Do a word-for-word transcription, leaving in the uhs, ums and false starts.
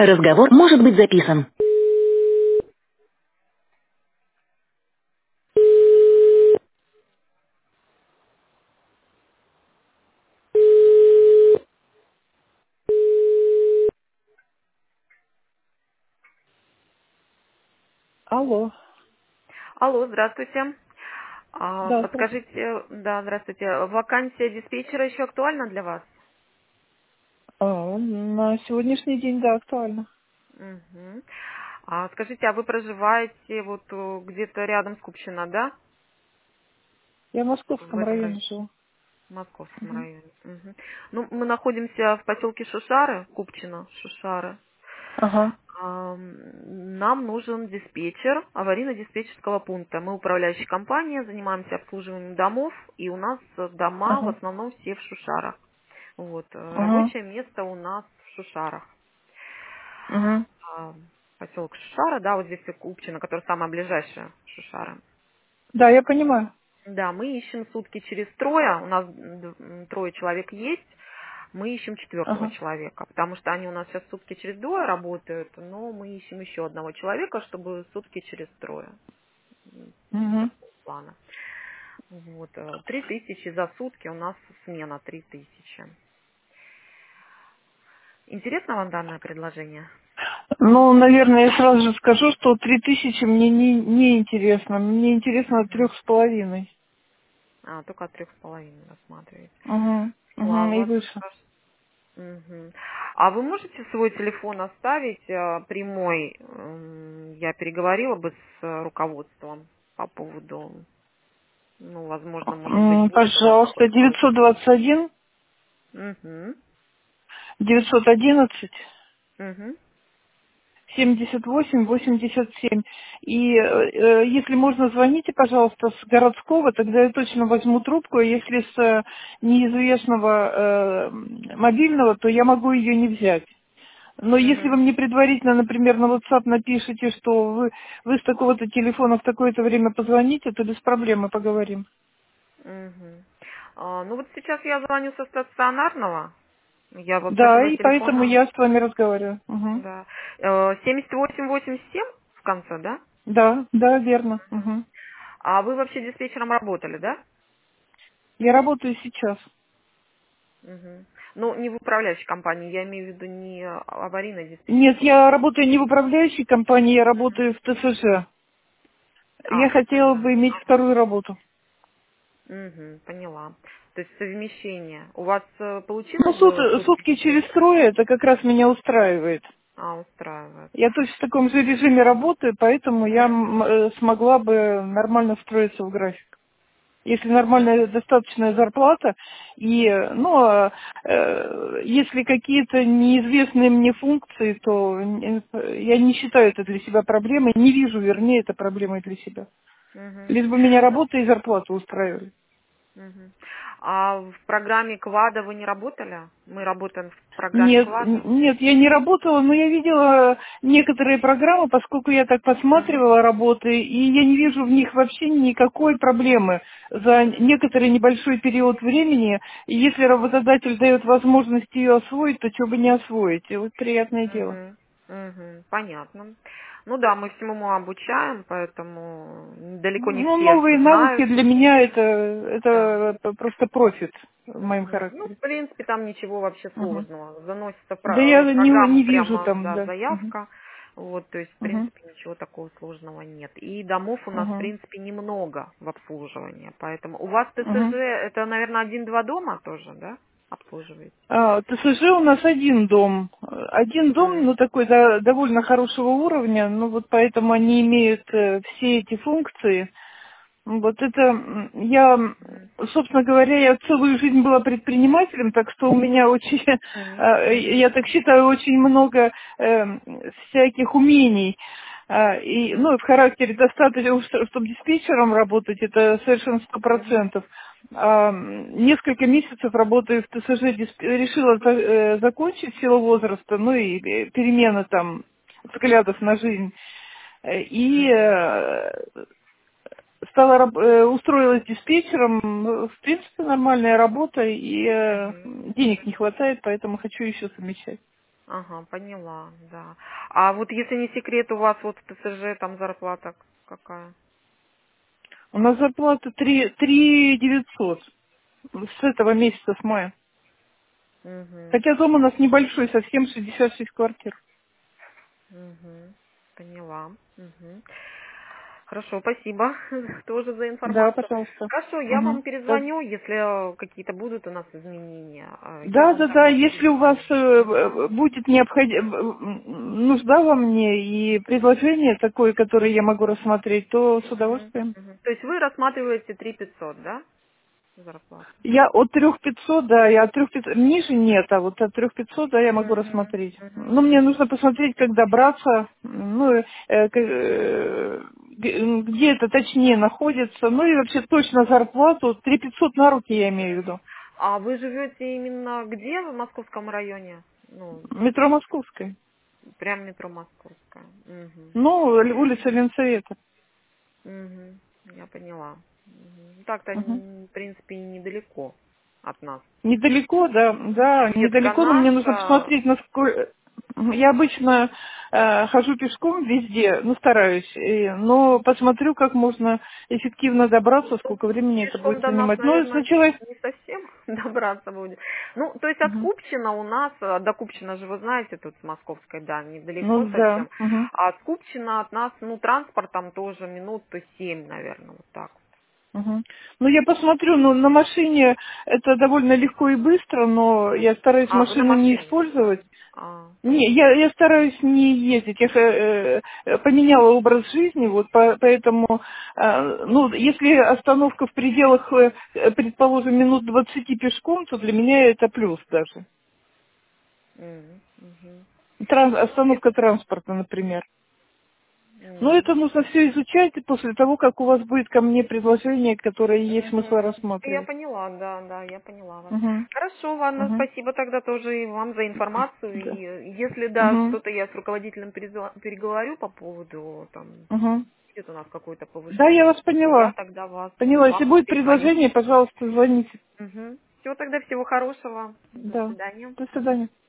Разговор может быть записан. Алло, Алло, здравствуйте. А, да, здравствуйте. Подскажите, да, здравствуйте, вакансия диспетчера еще актуальна для вас? А, на сегодняшний день, да, актуально. Мгм. А скажите, а вы проживаете вот э, где-то рядом с Купчино, да? Я в В Московском этом районе районе, живу. в Московском Мгм. районе. Мгм. Ну, мы находимся в поселке Шушары, Купчино, Шушары. Ага, Ам, Нам нужен диспетчер аварийно-диспетчерского пункта. Мы управляющая компания, занимаемся обслуживанием домов, и у нас э, дома в ага, основном все в Шушарах. Вот, э, ага, рабочее место у нас в Шушарах. ага. А, Поселок Шушара, да, вот здесь Купчино, которая самая ближайшая Шушара. Да, я понимаю. Да, мы ищем сутки через трое, у нас д- м, трое человек есть, мы ищем четвертого Ага. человека, потому что они у нас сейчас сутки через двое работают, но мы ищем еще одного человека, чтобы сутки через трое. М, Мгм. Такого плана. Вот, э, три тысячи за сутки у нас смена, три тысячи. Интересно вам данное предложение? Ну, наверное, я сразу же скажу, что три тысячи мне не, не интересно. Мне интересно от Мгм. трех с половиной. А, только от трех с половиной рассматриваете. Угу. Ну, а у Угу. И вас выше. спраш- Мгм. А вы можете свой телефон оставить э, прямой? М, Я переговорила бы с э, руководством по поводу, ну, возможно, может быть, М, будет у вас Пожалуйста, какой-то девятьсот случай. двадцать один, Угу. девятьсот одиннадцать. Угу. семьдесят восемь восемьдесят семь. И э, э, если можно, звоните, пожалуйста, с городского, тогда я точно возьму трубку. А если с э, неизвестного э, мобильного, то я могу ее не взять. Но если вы Угу. мне предварительно, например, на WhatsApp напишите, что вы, вы с такого-то телефона в такое-то время позвоните, то без проблем мы поговорим. Угу. Ну, вот сейчас я звоню со стационарного. Я вот с Да, этого и поэтому телефона, я с вами разговариваю. Мгм. да. Э, семьдесят восемь восемьдесят семь в конце, да? Да, да, верно. Мгм. Мгм. А вы вообще диспетчером работали, да? Я работаю сейчас. Мгм. Ну, не в управляющей компании, я имею в виду не Нет, аварийно-диспетчерского. я работаю не в управляющей компании, я работаю в ТСЖ. А, Я в хотела ТСЖ. бы иметь Ага. вторую работу. Мгм, поняла. То есть совмещение. У вас э, Ну, получилось бы сут- сутки сутки через... через трое, это как раз меня устраивает. А, устраивает. Я точно в таком же режиме работаю, поэтому я м, Мгм, э, смогла бы нормально встроиться в график. Если нормальная, мгм, достаточная зарплата, и, э, ну, а, э, если какие-то неизвестные мне функции, то э, я не считаю это для себя проблемой, не вижу, вернее, это проблемой для себя. мгм. Лишь бы меня Ну, работа и зарплата устраивали. мгм. А в программе Квада вы не работали? Мы работаем в программе Нет, Квада. н- нет, я не работала, но я видела некоторые программы, поскольку я так Мгм, посматривала работы, и я не вижу в них вообще никакой проблемы за некоторый небольшой период времени. И если работодатель дает возможность ее освоить, то чего бы не освоить. И вот приятное дело. мгм, мгм. Понятно. Ну да, мы всему мы обучаем, поэтому далеко не Ну, все новые навыки знают. для меня это, Да. это просто профит в моем Мгм. Ну, в характере. принципе, там ничего вообще Мгм. сложного. Заносится в Да про- я в не, программу не вижу прямо, там, да, да. Мгм. заявка. Вот, то есть, в Мгм. принципе, ничего такого сложного нет. И домов у нас, в Мгм. принципе, немного в обслуживании. Поэтому у вас ТСЖ, Мгм. это, наверное, один-два дома тоже, да, обслуживаете? А, ТСЖ у нас один дом. Один дом, Мгм. ну, такой да, довольно хорошего уровня, ну, вот поэтому они имеют э, все эти функции. Вот это, м, я, м, Мгм. собственно говоря, я целую жизнь была предпринимателем, так что у меня очень, Мгм. э, Мгм. я так считаю, очень много э, всяких умений. А, И, Мгм. ну, в характере достаточно, чтобы диспетчером работать, это совершенно сто Мгм. процентов. А, м, Несколько месяцев работаю в ТСЖ, дисп- решила за- э, закончить в силу возраста, ну и э, перемена там взглядов на жизнь. Э, И Мгм. э, стала раб- э, устроилась диспетчером. Ну, в принципе, нормальная работа, и э, Мгм. денег не хватает, поэтому хочу еще совмещать. Ага, поняла, да. А вот если не секрет, у вас вот в ТСЖ там зарплата какая? У нас зарплата три, три девятьсот с этого месяца, с мая. Угу, Хотя дом у нас небольшой, совсем шестьдесят шесть квартир. угу, поняла. Угу. Хорошо, спасибо тоже за Да, информацию. пожалуйста. Хорошо, я Угу. вам перезвоню, если э, какие-то будут у нас изменения. э, Я Да, вам да, да, тогда если у вас перезвоню. э, э, будет необходимо, нужда во мне и предложение такое, которое я могу рассмотреть, то с Мгм, удовольствием. мгм. То есть вы рассматриваете три пятьсот, да, зарплату? Я от трех пятьсот, да, я от трех пятьсот, ниже нет, а вот от трех пятьсот, да, я могу Мгм, рассмотреть. мгм, Но мне мгм. нужно посмотреть, как добраться, ну, э, к- э, г- где это точнее находится, ну и вообще точно зарплату, три пятьсот на руки я имею в виду. А вы живете именно где, в Московском районе? Ну, Метро Московская. прям метро Московская. Угу. Ну, л- улица Ленсовета. Угу. Я поняла. Мгм. Так-то, Мгм. н- в принципе, и недалеко от нас. Недалеко, да, да, Ветка недалеко, но мне нужно наша. посмотреть, насколько... Я обычно э, хожу пешком везде, ну, стараюсь, и- но посмотрю, как можно эффективно добраться, Ну, сколько времени это пешком будет до нас, занимать. Ну, наверное, сначала... не совсем добраться будет. Ну, то есть от Мгм. Купчино у нас, э, до Купчино же вы знаете, тут с Московской, да, недалеко Ну, да. совсем. Мгм. А от Купчино от нас, ну, транспортом тоже минут то семь, наверное, вот так. Мгм. Ну, я посмотрю, ну, на машине это довольно легко и быстро, но я стараюсь А, вы на машину не машине? использовать. А, Не, я, я стараюсь не ездить. Я э, э, поменяла образ жизни, вот по- поэтому, э, ну, если остановка в пределах, э, э, предположим, минут двадцати пешком, то для меня это плюс даже. м, мгм. Тран- остановка транспорта, например. Но М. это нужно все изучать после того, как у вас будет ко мне предложение, которое есть смысл Мгм. Я рассматривать. поняла, да, да, я поняла вас. Угу. Хорошо, ладно, Угу. спасибо тогда тоже и вам за информацию. Да. И э, если, да, Угу. что-то я с руководителем перезва- переговорю по поводу, там, Угу. будет у нас какое-то Да, я повышение, вас я поняла. тогда вас, Поняла. Если вам будет перезвоню. предложение, пожалуйста, звоните. Угу. Всего тогда, всего хорошего. До Да. свидания. До свидания.